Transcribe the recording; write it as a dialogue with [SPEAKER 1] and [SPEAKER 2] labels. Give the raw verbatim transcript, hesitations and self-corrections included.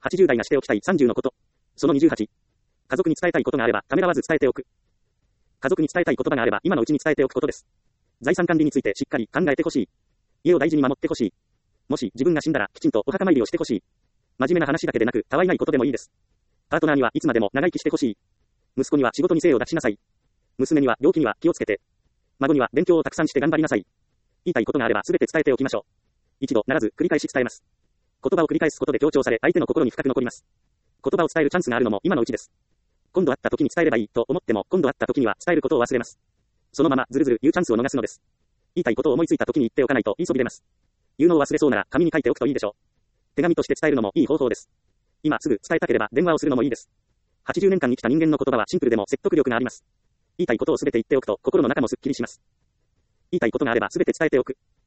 [SPEAKER 1] はちじゅう代がしておきたいさんじゅうのこと。そのにじゅうはち。家族に伝えたいことがあればためらわず伝えておく。家族に伝えたい言葉があれば今のうちに伝えておくことです。財産管理についてしっかり考えてほしい。家を大事に守ってほしい。もし自分が死んだらきちんとお墓参りをしてほしい。真面目な話だけでなくたわいないことでもいいです。パートナーにはいつまでも長生きしてほしい。息子には仕事に精を出しなさい。娘には病気には気をつけて。孫には勉強をたくさんして頑張りなさい。言いたいことがあればすべて伝えておきましょう。一度ならず繰り返し伝えます。言葉を繰り返すことで強調され相手の心に深く残ります。言葉を伝えるチャンスがあるのも今のうちです。今度会った時に伝えればいいと思っても今度会った時には伝えることを忘れます。そのままずるずる言うチャンスを逃すのです。言いたいことを思いついた時に言っておかないと言いそびれます。言うのを忘れそうなら紙に書いておくといいでしょう。手紙として伝えるのもいい方法です。今すぐ伝えたければ電話をするのもいいです。はちじゅうねんかん生きた人間の言葉はシンプルでも説得力があります。言いたいことをすべて言っておくと心の中もすっきりします。言いたいことがあればすべて伝えておく。